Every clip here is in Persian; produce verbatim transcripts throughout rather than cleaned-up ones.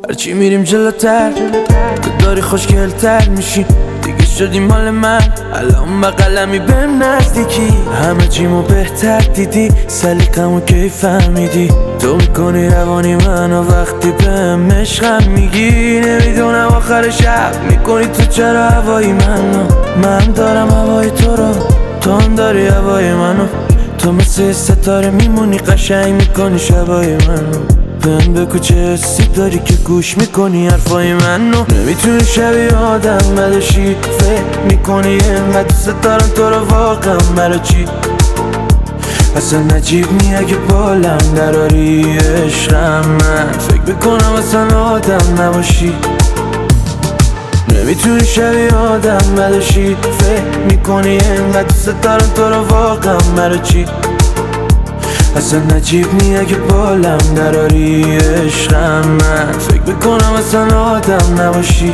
هرچی میریم جلوتر تو داری خوشگلتر میشی، دیگه شدی مال من. الان با قلمی بهم نزدیکی، همه چیمو بهتر دیدی، سلیقمو کی فهمیدی. تو میکنی روانی منو وقتی بهم عشقم میگی. نمیدونم آخر شب میکنی تو چرا هوای منو، من دارم هوای تو رو، تو هم داری هوای منو. تو مثل ستاره میمونی، قشنگ میکنی شبای منو. بهم بگو چه حسی داری که گوش میکنی حرفای منو. نمیتونی شبیه آدم بدشی، فکر میکنی اینقدر دوست دارم تو رو واقعا برا چی؟ اصلا نجیب نی اگه بالم دراری عشقم، من فکر بکنم اصلا آدم نباشی. نمیتونی شبیه آدم بدشی، فکر میکنی اینقدر دوست دارم تو رو واقعا برا چی؟ اصلا نجیب نی اگه بالم دراری عشقم، من فکر بکنم اصلا آدم نباشی.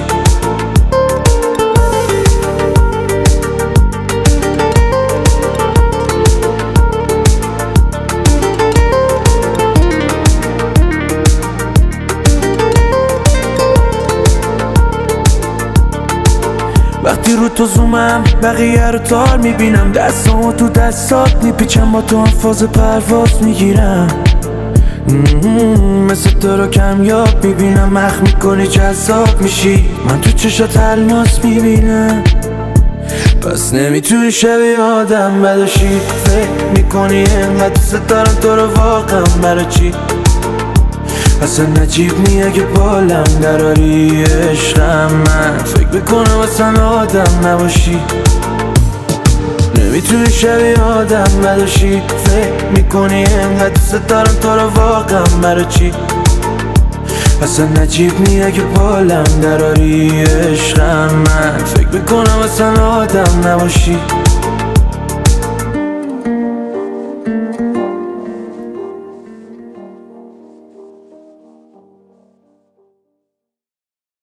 وقتی رو تو زومم بقیه رو تار میبینم، دستامو تو دستات میپیچم، با تو هم فاز پرواز میگیرم. مثل تو رو کمیاب میبینم، مخ میکنی جذاب میشی، من تو چشات الماس میبینم. پس نمیتونی شبیه آدم بدشی، فکر میکنی اینقدر دوست دارم تو رو واقعا برا چی؟ اصلا نجیب نی اگه بالم دراری عشقم، من فکر بکنم اصلا آدم نباشی. نمیتونی شبیه آدم بدشی، فکر میکنی اینقدر دوست دارم تو رو واقعا برا چی؟ اصلا نجیب نی اگه بالم دراری عشقم، من فکر بکنم اصلا آدم نباشی.